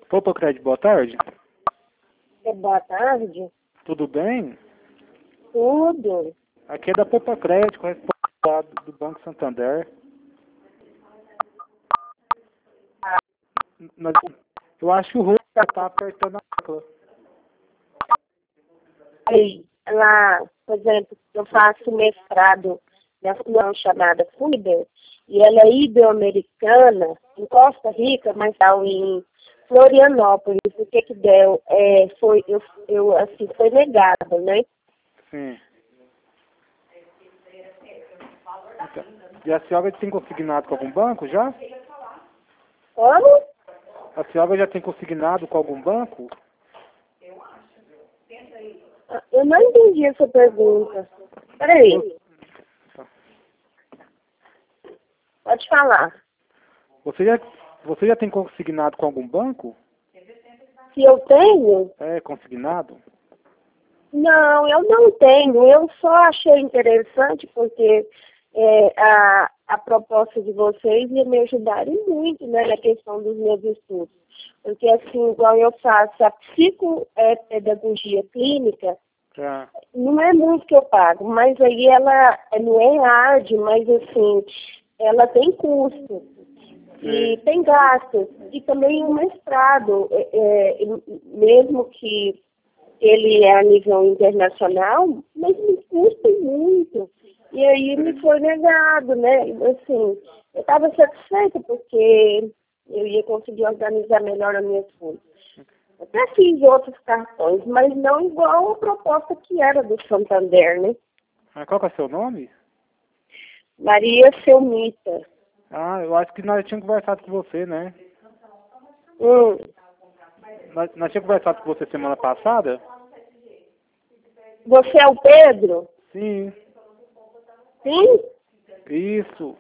Opa, Crédito, boa tarde. Boa tarde. Tudo bem? Tudo. Aqui é da Popa Crédito, responsável do Banco Santander. Eu acho que o rosto está apertando a tecla. Aí, lá, por exemplo, eu faço mestrado nessa união chamada FUNIBER, e ela é ibero-americana, em Costa Rica, mas está em Florianópolis. O que deu? Foi negado, né? Sim. Então, e a senhora tem consignado com algum banco já? Como? A senhora já tem consignado com algum banco? Eu não entendi essa pergunta. Peraí. Pode falar. Você já tem consignado com algum banco? Se eu tenho? É, consignado? Não, eu não tenho. Eu só achei interessante porque a proposta de vocês ia me ajudarem muito, né, na questão dos meus estudos. Porque, assim, igual eu faço a psicopedagogia clínica, não é muito que eu pago, mas aí ela não é hard, mas, assim, ela tem custo. E tem gastos. E também o mestrado, mesmo que ele é a nível internacional, mas me custa muito. E aí me foi negado, né? Assim, eu estava satisfeita porque eu ia conseguir organizar melhor as minhas coisas. Até fiz outros cartões, mas não igual a proposta que era do Santander, né? Qual que é o seu nome? Maria Selmita. Eu acho que nós tínhamos conversado com você, né? Nós tínhamos conversado com você semana passada? Você é o Pedro? Sim. Sim? Isso.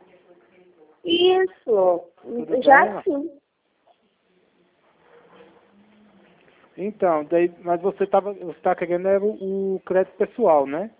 Isso. Tudo Já bem? sim. Então, mas você tá querendo o crédito pessoal, né?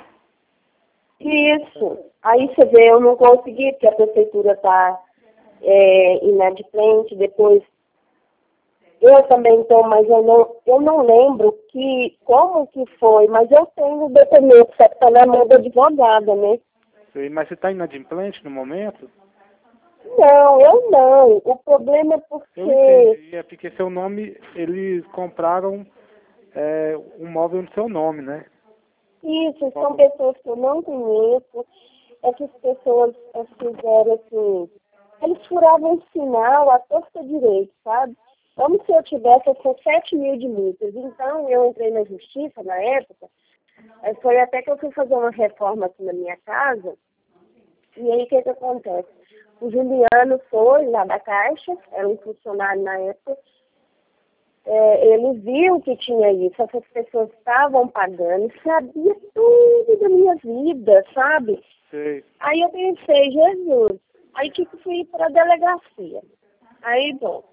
Isso. Aí você vê, eu não consegui, porque a prefeitura está inadimplente. Depois, eu também estou, mas eu não lembro como que foi, mas eu tenho o documento, só que está na mão da advogada, né? Sei, mas você está inadimplente no momento? Não, eu não. O problema é porque... Eu entendi, é porque seu nome, eles compraram um móvel no seu nome, né? Isso, são pessoas que eu não conheço. Essas pessoas fizeram assim, eles furavam o sinal à torta direito, sabe? Como se eu tivesse 7 mil de multas. Então, eu entrei na justiça na época, foi até que eu fui fazer uma reforma aqui na minha casa, e aí o que acontece? O Juliano foi lá da Caixa, era um funcionário na época, ele viu que tinha isso, essas pessoas estavam pagando, sabia tudo da minha vida, sabe? Sei. Aí eu pensei, Jesus, aí tive que fui para a delegacia. Aí, bom,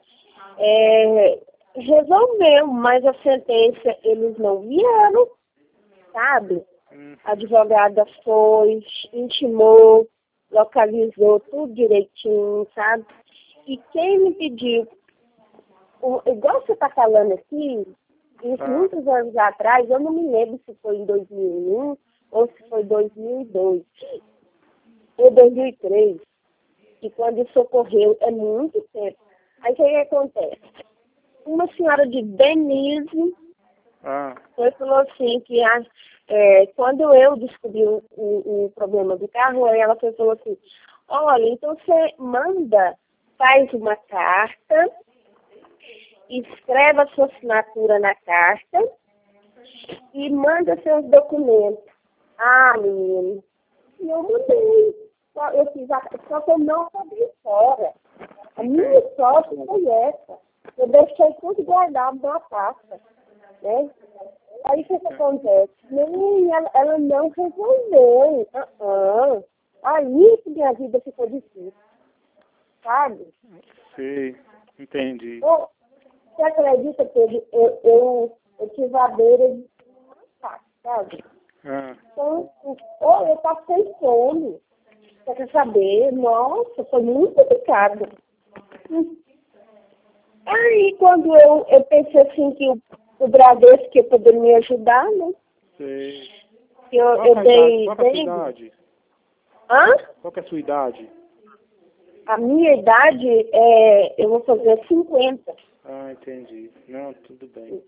resolveu, mas a sentença eles não vieram, sabe? A advogada foi, intimou, localizou tudo direitinho, sabe? E quem me pediu, igual você está falando aqui, isso muitos anos atrás, eu não me lembro se foi em 2001 ou se foi 2002 ou 2003, que quando isso ocorreu é muito tempo. Aí o que acontece? Uma senhora de Denise falou assim que quando eu descobri o problema do carro, aí ela falou assim, olha, então você faz uma carta, escreve a sua assinatura na carta e manda seus documentos. Menino, e eu mandei. Eu fiz só que eu não abri fora. A minha sorte foi essa. Eu deixei tudo guardado na pasta, né? Aí o que acontece? Nem ela não resolveu. Aí que minha vida ficou difícil. Sabe? Sei, entendi. Você acredita que eu tive a beira de sabe? Então, eu passei fome. Você quer saber? Nossa, foi muito complicado. aí, quando eu pensei assim que o Bradesco ia poder me ajudar, né? Sei. Eu dei... Qual que é a sua idade? Hã? Qual que é a sua idade? A minha idade, eu vou fazer 50. Ah, entendi. Não, tudo bem.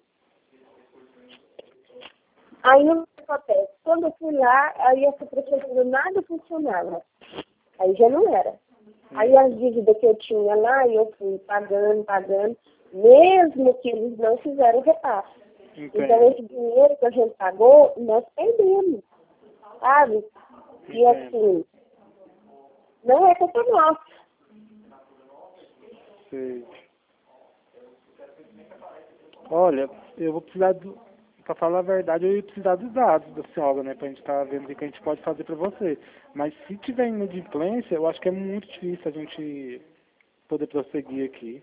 Aí o que acontece? Quando eu fui lá, aí essa prefeitura nada funcionava. Aí já não era. Aí as dívidas que eu tinha lá, eu fui pagando, mesmo que eles não fizeram repasse. Entendi. Então esse dinheiro que a gente pagou, nós perdemos, sabe? E assim, não é culpa nossa. Sei. Olha, eu vou precisar pra falar a verdade, eu ia precisar dos dados da senhora, né? Pra gente estar vendo o que a gente pode fazer pra você. Mas se tiver inadimplência, eu acho que é muito difícil a gente poder prosseguir aqui.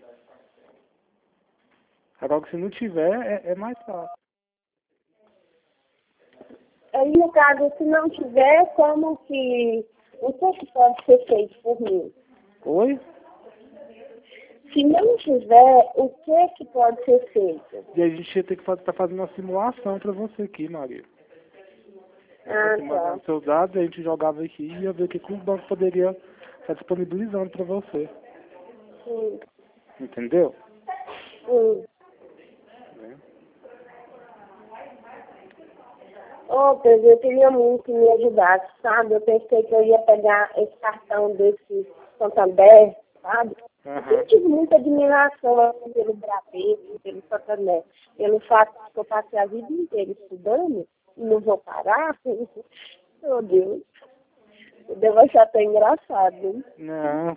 Agora, se não tiver, é mais fácil. Aí, no caso, se não tiver, como que... O que pode ser feito por mim? Oi? Se não tiver, o que pode ser feito? E a gente ia ter que estar fazendo uma simulação pra você aqui, Maria. Você mandando seus dados, a gente jogava aqui e ia ver o que o banco poderia estar disponibilizando pra você. Sim. Entendeu? Sim. É. Oh, Pedro, eu queria muito que me ajudasse, sabe? Eu pensei que eu ia pegar esse cartão desse Santander, sabe? Eu tive muita admiração assim, pelo Bradesco, pelo Santander, pelo fato de que eu passei a vida inteira estudando e não vou parar. Meu Deus, eu devo achar até engraçado, hein? Não.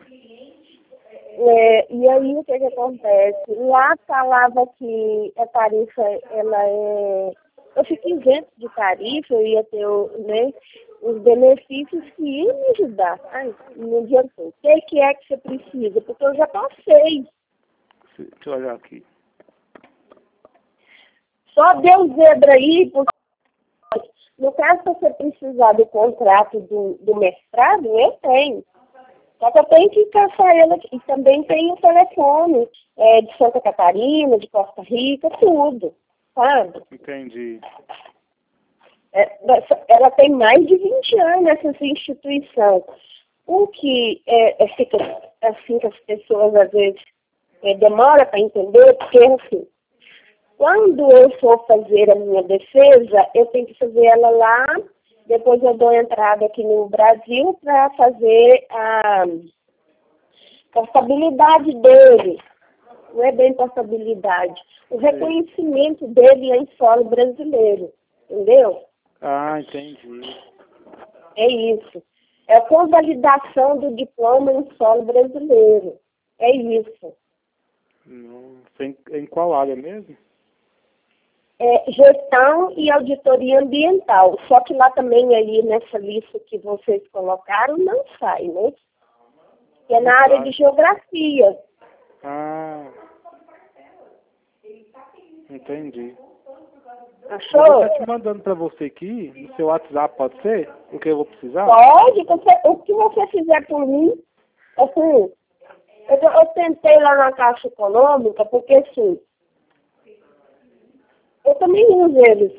E aí o que acontece? Lá falava que a tarifa, ela é... Eu fico isento de tarifa, eu ia ter os benefícios que iam me ajudar. Ai, não adiantou. O que é que você precisa? Porque eu já passei. Deixa eu olhar aqui. Só deu zebra aí, porque no caso, se você precisar do contrato do mestrado, eu tenho. Só que eu tenho que caçar ela aqui. E também tem o telefone de Santa Catarina, de Costa Rica, tudo. Sabe? Entendi. Ela tem mais de 20 anos, essa instituição. O que fica assim que as pessoas às vezes demoram para entender, porque assim, quando eu for fazer a minha defesa, eu tenho que fazer ela lá, depois eu dou entrada aqui no Brasil para fazer a portabilidade dele. Não é bem portabilidade. O reconhecimento dele em solo brasileiro. Entendeu? Ah, entendi. É isso. É a convalidação do diploma em solo brasileiro. É isso. Em qual área mesmo? Gestão e auditoria ambiental. Só que lá também, aí nessa lista que vocês colocaram, não sai, né? É na área de geografia. Ah, entendi. Achou? Eu vou estar te mandando para você aqui, no seu WhatsApp, pode ser? O que eu vou precisar? Pode, o que você fizer por mim, assim, eu tentei lá na Caixa Econômica, porque assim, eu também uso eles.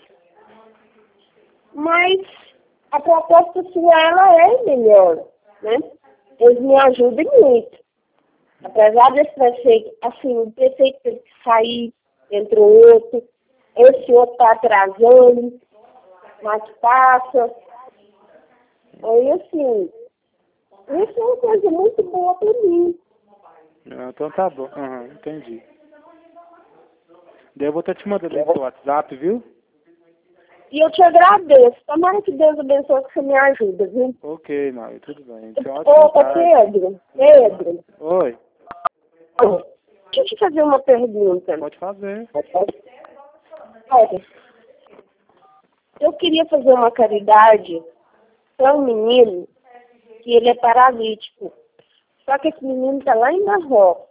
Mas a proposta sua, ela é melhor, né? Eles me ajudam muito. Apesar desse prefeito, assim, o prefeito teve que sair, entrou outro, esse outro está atrasando, mas passa. Aí, assim, isso é uma coisa muito boa para mim. Então tá bom. Entendi. Daí eu vou estar te mandando no seu WhatsApp, viu? E eu te agradeço. Tomara que Deus abençoe que você me ajuda, viu? Ok, Mário, tudo bem. Pedro. Oi. Deixa eu te fazer uma pergunta. Pode fazer. Olha, eu queria fazer uma caridade para um menino que ele é paralítico. Só que esse menino está lá em Marrocos.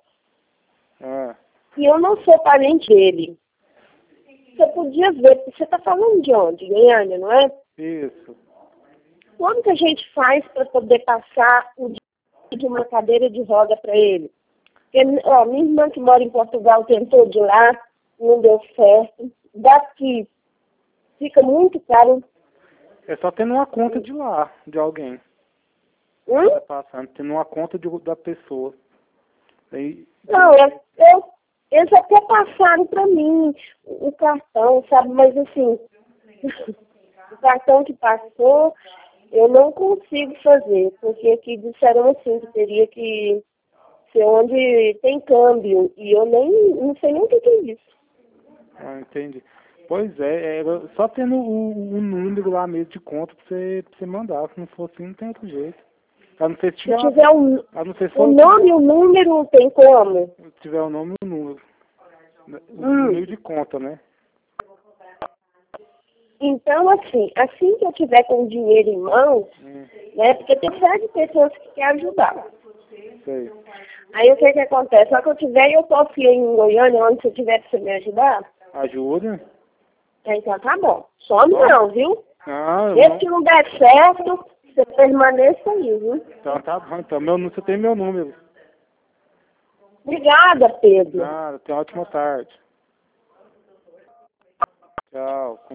E eu não sou parente dele. Você podia ver, você está falando de onde? Goiânia, não é? Isso. Como que a gente faz para poder passar o dia de uma cadeira de roda para ele? Porque, ó, minha irmã que mora em Portugal tentou de lá, não deu certo. Daqui fica muito caro. É só tendo uma conta de lá, de alguém. Tá passando, tendo uma conta da pessoa. Aí, Não, eles até passaram para mim o cartão, sabe? Mas assim, o cartão que passou, eu não consigo fazer, porque aqui disseram assim, que teria que ser onde tem câmbio, e eu nem não sei nem o que é isso. ah, entendi. Pois é, só tendo o número lá mesmo de conta pra você mandar, se não for assim, não tem outro jeito. A não ser se Se tiver, tiver a não ser se o for, nome e o número, tem como? se tiver o nome e o número. O número de conta, né? Então, assim que eu tiver com o dinheiro em mãos, né, porque tem várias pessoas que querem ajudar. Sei. Aí o que acontece? Só que eu tiver, eu posso ir em Goiânia, onde você tiver pra você me ajudar? Ajuda? Então tá bom. Some não, viu? Ah, eu Desde não. que não der certo, você permaneça aí, viu? Então tá bom, então você tem meu número. Obrigada, Pedro. Nada, tenha uma ótima tarde. Tchau.